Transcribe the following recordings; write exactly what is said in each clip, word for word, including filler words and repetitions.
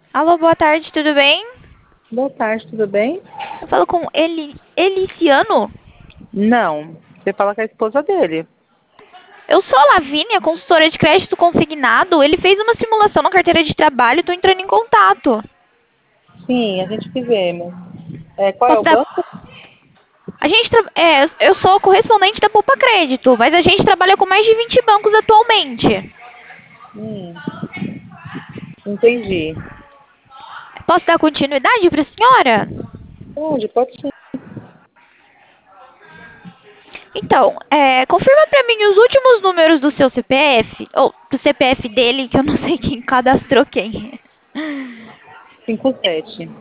Alô, boa tarde, tudo bem? Boa tarde, tudo bem? Eu falo com Eli, Eliciano. Não, você fala com a esposa dele. Eu sou a Lavínia, consultora de crédito consignado. Ele fez uma simulação na carteira de trabalho, estou entrando em contato. Sim, a gente fizemos. É, qual é Posso o dar... banco? A gente tra... é, eu sou correspondente da Poupa Crédito, mas a gente trabalha com mais de vinte bancos atualmente. Hum, entendi. Posso dar continuidade para a senhora? Pode, pode sim. Então, é, confirma para mim os últimos números do seu C P F, ou do C P F dele, que eu não sei quem cadastrou quem. Cinco sete.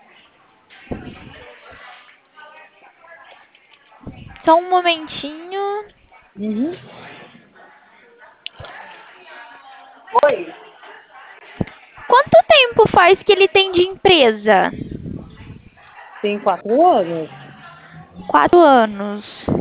Só um momentinho. Uhum. Oi? Quanto tempo faz que ele tem de empresa? Tem quatro anos. Quatro anos.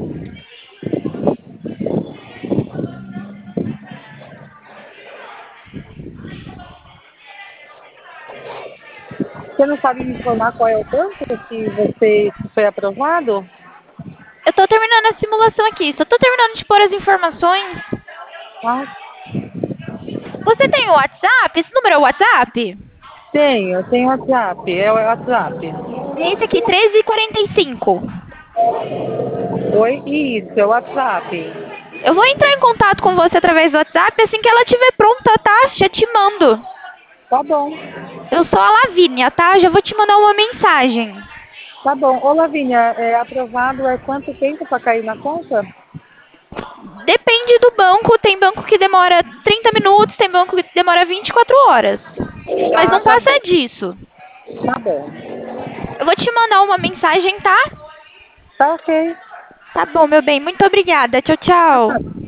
Você não sabe me informar qual é o banco que você que foi aprovado? Eu tô terminando a simulação aqui. Só tô terminando de pôr as informações. Ah, Você tem o WhatsApp? Esse número é o WhatsApp? tenho, tenho WhatsApp. É o WhatsApp. É esse aqui, treze e quarenta e cinco. Oi? Isso, é o WhatsApp. Eu vou entrar em contato com você através do WhatsApp assim que ela estiver pronta, tá? Já te mando. Tá bom. Eu sou a Lavínia, tá? Já vou te mandar uma mensagem. Tá bom. Ô, Lavínia, é, aprovado é quanto tempo para cair na conta? Depende do banco. Tem banco que demora trinta minutos, tem banco que demora vinte e quatro horas. Mas Ah, não tá passa bom. disso. Tá bom. Eu vou te mandar uma mensagem, tá? Tá ok. Tá bom, meu bem. Muito obrigada. Tchau, tchau.